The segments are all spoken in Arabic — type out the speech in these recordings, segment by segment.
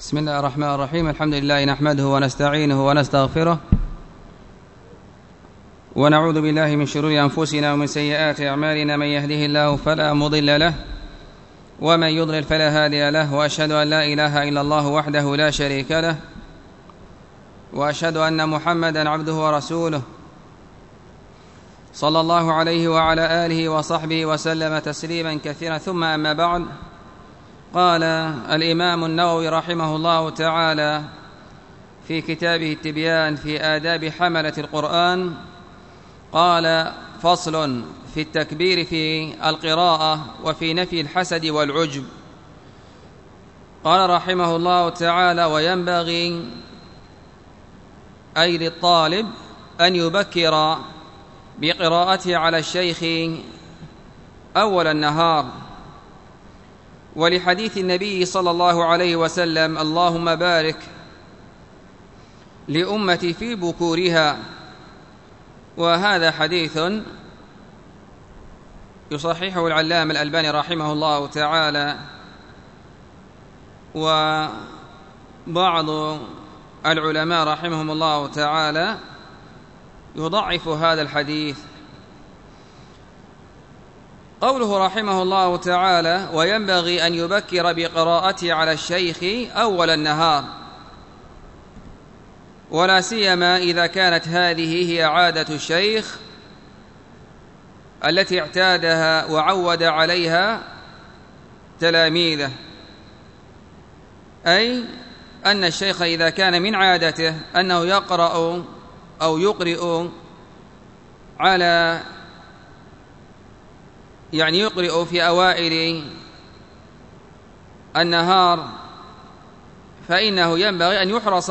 بسم الله الرحمن الرحيم. الحمد لله نحمده ونستعينه ونستغفره ونعوذ بالله من شرور أنفسنا ومن سيئات أعمالنا. من يهده الله فلا مضل له ومن يضلل فلا هادي له، وأشهد أن لا إله إلا الله وحده لا شريك له، وأشهد أن محمدا عبده ورسوله صلى الله عليه وعلى آله وصحبه وسلم تسليما كثيرا. ثم أما بعد، قال الإمام النووي رحمه الله تعالى في كتابه التبيان في آداب حملة القرآن، قال: فصل في التكبير في القراءة وفي نفي الحسد والعجب. قال رحمه الله تعالى: وينبغي أي للطالب أن يبكر بقراءته على الشيخ أول النهار، ولحديث النبي صلى الله عليه وسلم: اللهم بارك لأمتي في بكورها. وهذا حديث يصححه العلامة الألباني رحمه الله تعالى، وبعض العلماء رحمهم الله تعالى يضعف هذا الحديث. قوله رحمه الله تعالى: وينبغي أن يبكر بقراءته على الشيخ أول النهار، ولا سيما إذا كانت هذه هي عادة الشيخ التي اعتادها وعود عليها تلاميذه، أي أن الشيخ إذا كان من عادته أنه يقرأ أو يقرئ يقرئ في أوائل النهار، فإنه ينبغي أن يحرص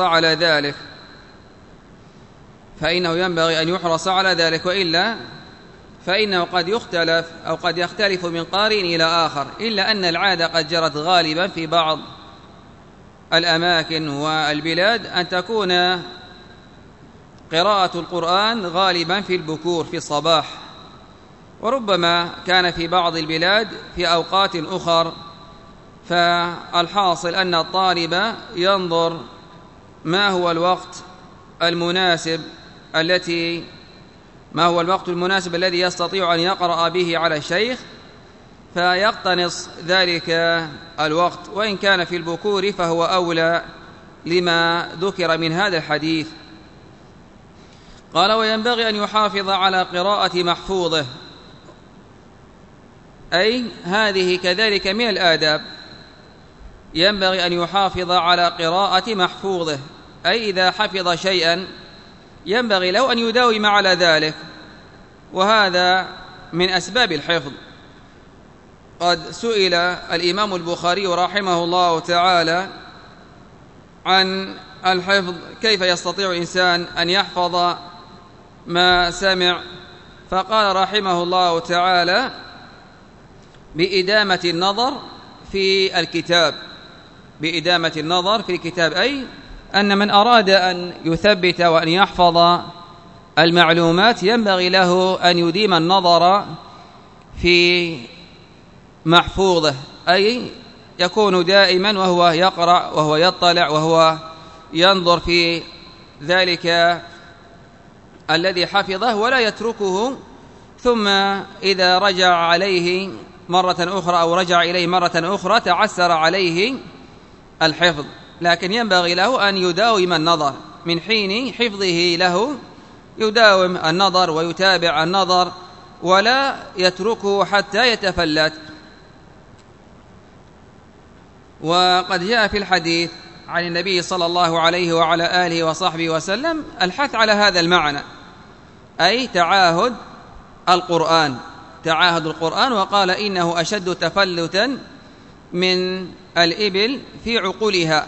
على ذلك، وإلا فإنه قد يختلف أو قد يختلف من قارئ إلى آخر، إلا أن العادة قد جرت غالبا في بعض الأماكن والبلاد أن تكون قراءة القرآن غالبا في البكور في الصباح، وربما كان في بعض البلاد في أوقات أخر. فالحاصل أن الطالب ينظر ما هو الوقت المناسب الذي يستطيع أن يقرأ به على الشيخ، فيقتنص ذلك الوقت، وإن كان في البكور فهو أولى لما ذكر من هذا الحديث. قال: وينبغي أن يحافظ على قراءة محفوظه، أي هذه كذلك من الآداب، ينبغي أن يحافظ على قراءة محفوظه، أي إذا حفظ شيئا ينبغي له أن يداوم على ذلك، وهذا من أسباب الحفظ. قد سئل الإمام البخاري رحمه الله تعالى عن الحفظ، كيف يستطيع الإنسان أن يحفظ ما سمع، فقال رحمه الله تعالى: بإدامة النظر في الكتاب، أي أن من أراد أن يثبت وأن يحفظ المعلومات ينبغي له أن يديم النظر في محفوظه، أي يكون دائما وهو يقرأ وهو يطلع وهو ينظر في ذلك الذي حفظه، ولا يتركه ثم إذا رجع عليه مرة أخرى أو رجع إليه مرة أخرى تعسر عليه الحفظ، لكن ينبغي له أن يداوم النظر من حين حفظه له، يداوم النظر ويتابع النظر ولا يتركه حتى يتفلت. وقد جاء في الحديث عن النبي صلى الله عليه وعلى آله وصحبه وسلم الحث على هذا المعنى، أي تعاهد القرآن، وقال: إنه أشد تفلتا من الإبل في عقولها.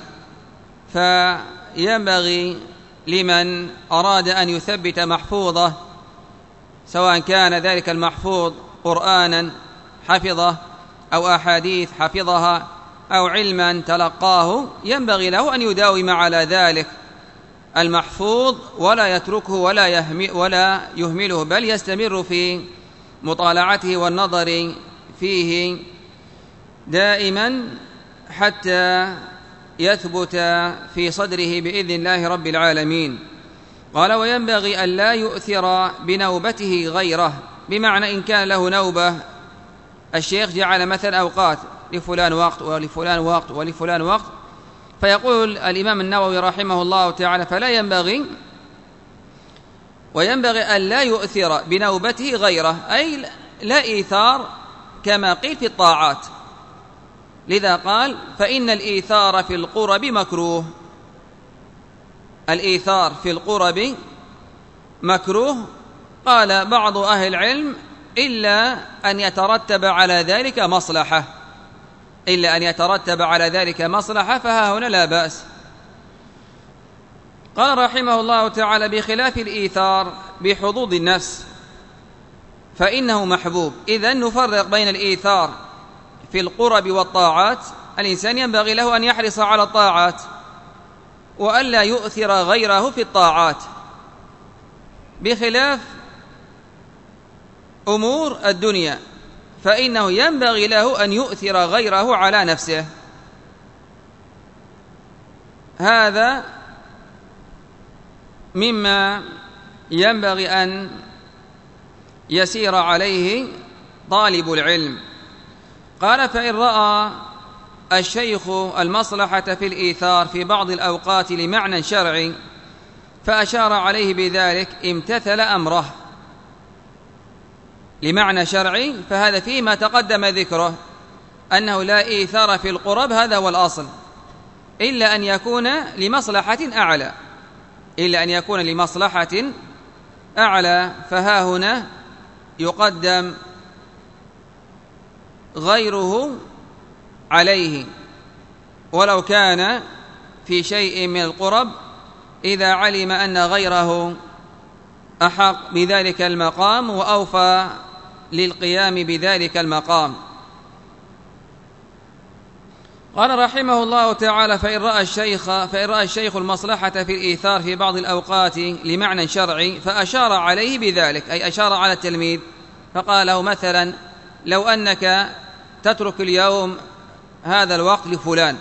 فينبغي لمن أراد أن يثبت محفوظه، سواء كان ذلك المحفوظ قرآنا حفظه أو أحاديث حفظها أو علما تلقاه، ينبغي له أن يداوم على ذلك المحفوظ ولا يتركه ولا يهمله، بل يستمر في مطالعته والنظر فيه دائما حتى يثبت في صدره بإذن الله رب العالمين. قال: وينبغي أن لا يؤثر بنوبته غيره، بمعنى إن كان له نوبة، الشيخ جعل مثلا أوقات لفلان وقت ولفلان وقت ولفلان وقت، فيقول الإمام النووي رحمه الله تعالى: وينبغي أن لا يؤثر بنوبته غيره، أي لا إيثار كما قيل في الطاعات. لذا قال: فإن الإيثار في القرب مكروه. الإيثار في القرب مكروه. قال بعض أهل العلم: إلا أن يترتب على ذلك مصلحة، إلا أن يترتب على ذلك مصلحة، فها هنا لا بأس. قال رحمه الله تعالى: بخلاف الإيثار بحظوظ النفس فإنه محبوب. إذن نفرق بين الإيثار في القرب والطاعات. الإنسان ينبغي له أن يحرص على الطاعات وألا يؤثر غيره في الطاعات، بخلاف أمور الدنيا فإنه ينبغي له أن يؤثر غيره على نفسه. هذا مما ينبغي أن يسير عليه طالب العلم. قال: فإن رأى الشيخ المصلحة في الإيثار في بعض الأوقات لمعنى شرعي فأشار عليه بذلك امتثل أمره. لمعنى شرعي فهذا فيما تقدم ذكره أنه لا إيثار في القرب، هذا هو الأصل، إلا أن يكون لمصلحة أعلى، إلا أن يكون لمصلحة أعلى، فها هنا يقدم غيره عليه ولو كان في شيء من القرب، إذا علم أن غيره أحق بذلك المقام وأوفى للقيام بذلك المقام. قال رحمه الله تعالى: فإن رأى الشيخ المصلحة في الإيثار في بعض الأوقات لمعنى شرعي فأشار عليه بذلك، أي أشار على التلميذ فقال له مثلا: لو أنك تترك اليوم هذا الوقت لفلان،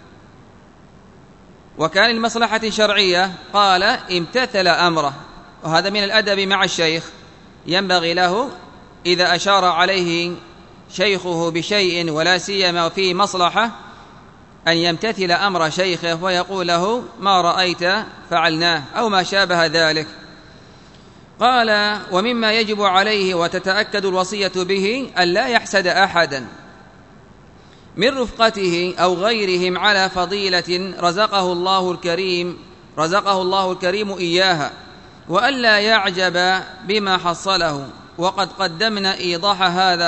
وكان لمصلحة شرعية، قال: امتثل أمره. وهذا من الأدب مع الشيخ، ينبغي له إذا أشار عليه شيخه بشيء ولا سيما فيه مصلحة أن يمتثل أمر شيخه ويقول له: ما رأيت فعلناه، أو ما شابه ذلك. قال: ومما يجب عليه وتتأكد الوصية به أن لا يحسد أحدا من رفقته أو غيرهم على فضيلة رزقه الله الكريم إياها، وألا يعجب بما حصله. وقد قدمنا إيضاح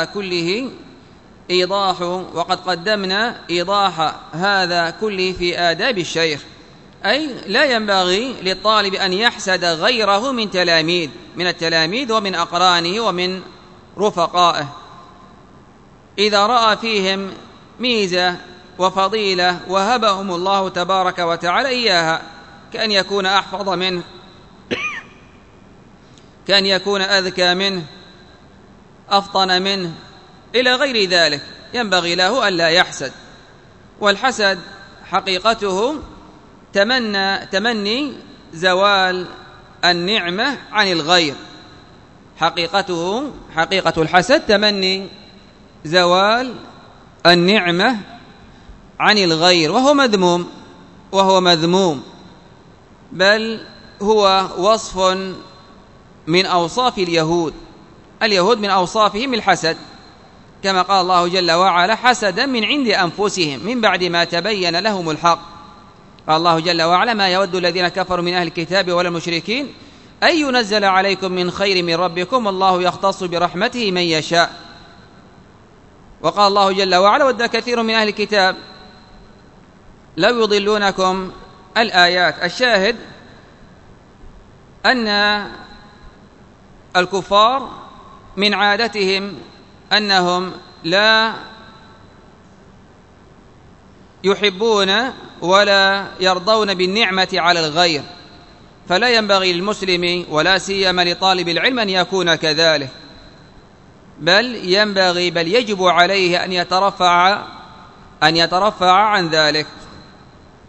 هذا كله في آداب الشيخ. أي لا ينبغي للطالب أن يحسد غيره من التلاميذ ومن أقرانه ومن رفقائه، إذا رأى فيهم ميزة وفضيلة وهبهم الله تبارك وتعالى إياها، كأن يكون أحفظ منه، كأن يكون أذكى منه، أفطن منه، إلى غير ذلك، ينبغي له أن لا يحسد. والحسد حقيقته تمني زوال النعمة عن الغير. حقيقة الحسد تمني زوال النعمة عن الغير، وهو مذموم، بل هو وصف من أوصاف اليهود من أوصافهم الحسد، كما قال الله جل وعلا: حسدا من عند أنفسهم من بعد ما تبين لهم الحق. قال الله جل وعلا: ما يود الذين كفروا من أهل الكتاب ولا المشركين أن ينزل عليكم من خير من ربكم والله يختص برحمته من يشاء. وقال الله جل وعلا: ود كثير من أهل الكتاب لو يضلونكم. الآيات. الشاهد أن الكفار من عادتهم أنهم لا يحبون ولا يرضون بالنعمة على الغير، فلا ينبغي للمسلم ولا سيما لطالب العلم أن يكون كذلك، بل يجب عليه أن يترفع عن ذلك.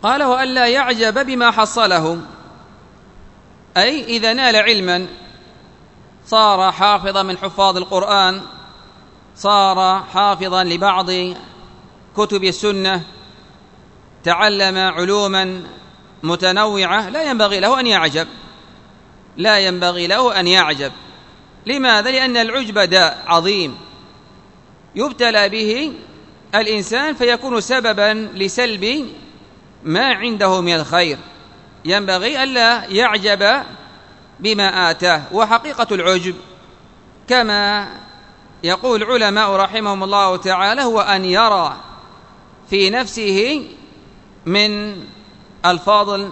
قال وألا يعجب بما حصله، أي إذا نال علما صار حافظا من حفاظ القرآن، صار حافظا لبعض كتب السنة، تعلم علوما متنوعة، لا ينبغي له أن يعجب، لا ينبغي له أن يعجب. لماذا؟ لأن العجب داء عظيم يبتلى به الإنسان فيكون سببا لسلب ما عنده من الخير. ينبغي ألا يعجب بما آتاه. وحقيقة العجب كما يقول العلماء رحمهم الله تعالى هو أن يرى في نفسه من الفضل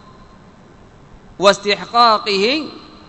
واستحقاقه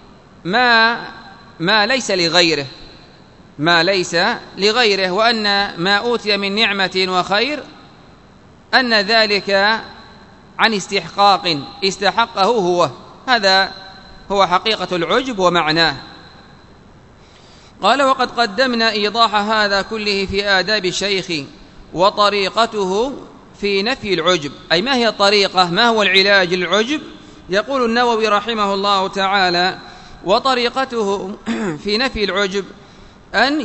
ما ليس لغيره، ما ليس لغيره، وأن ما أوتي من نعمة وخير أن ذلك عن استحقاق استحقه هو. هذا هو حقيقة العجب ومعناه. قال وقد قدمنا إيضاح هذا كله في آداب الشيخ وطريقته في نفي العجب. أي ما هي الطريقة؟ ما هو العلاج للعجب؟ يقول النووي رحمه الله تعالى وطريقته في نفي العجب أن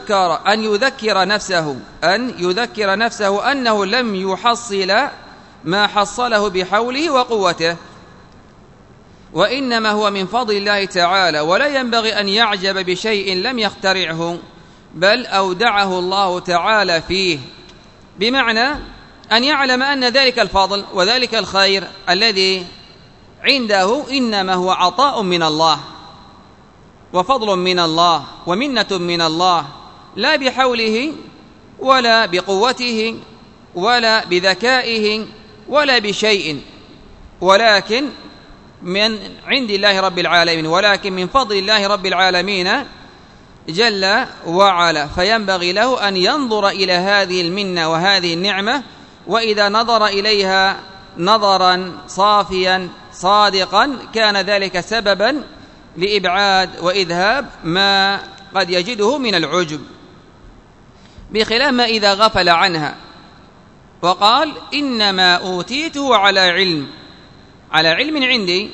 يذكر نفسه أنه لم يحصل ما حصله بحوله وقوته، وإنما هو من فضل الله تعالى، ولا ينبغي أن يعجب بشيء لم يخترعه بل أودعه الله تعالى فيه. بمعنى أن يعلم أن ذلك الفضل وذلك الخير الذي عنده إنما هو عطاء من الله وفضل من الله ومنة من الله، لا بحوله ولا بقوته ولا بذكائه ولا بشيء، ولكن من عند الله رب العالمين، ولكن من فضل الله رب العالمين جل وعلا. فينبغي له أن ينظر إلى هذه المنة وهذه النعمة، وإذا نظر إليها نظرا صافيا صادقا كان ذلك سببا لإبعاد وإذهاب ما قد يجده من العجب، بخلاف ما إذا غفل عنها وقال إنما أوتيته على علم عندي،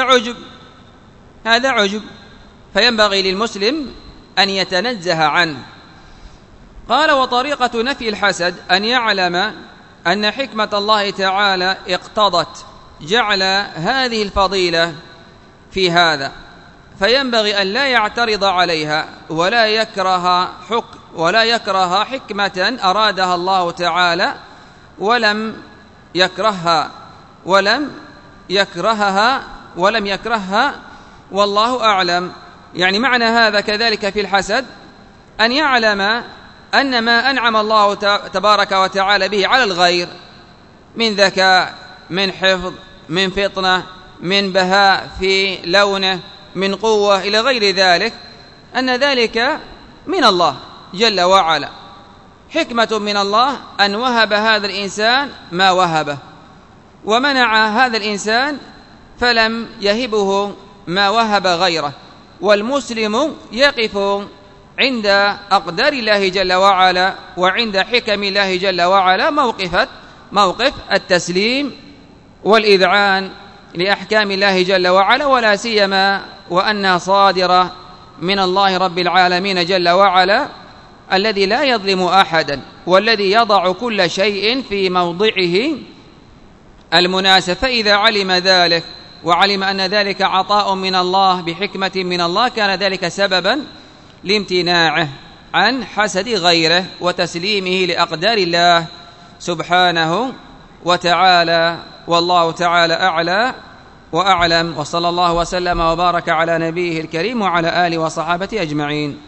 هذا عجب، فينبغي للمسلم أن يتنزه عنه. قال وطريقة نفي الحسد أن يعلم أن حكمة الله تعالى اقتضت جعل هذه الفضيلة في هذا، فينبغي أن لا يعترض عليها ولا يكره حكمة أرادها الله تعالى ولم يكرهها والله أعلم. يعني معنى هذا كذلك في الحسد أن يعلم أن ما أنعم الله تبارك وتعالى به على الغير من ذكاء، من حفظ، من فطنة، من بهاء في لونه، من قوة إلى غير ذلك، أن ذلك من الله جل وعلا، حكمة من الله أن وهب هذا الإنسان ما وهبه، ومنع هذا الإنسان فلم يهبه ما وهب غيره. والمسلم يقف عند أقدار الله جل وعلا وعند حكم الله جل وعلا موقف التسليم والإذعان لأحكام الله جل وعلا، ولا سيما وأنها صادرة من الله رب العالمين جل وعلا الذي لا يظلم أحدا، والذي يضع كل شيء في موضعه المناسب. فإذا علم ذلك وعلم أن ذلك عطاء من الله بحكمة من الله كان ذلك سببا لامتناعه عن حسد غيره وتسليمه لأقدار الله سبحانه وتعالى. والله تعالى أعلى وأعلم، وصلى الله وسلم وبارك على نبيه الكريم وعلى آله وصحابته أجمعين.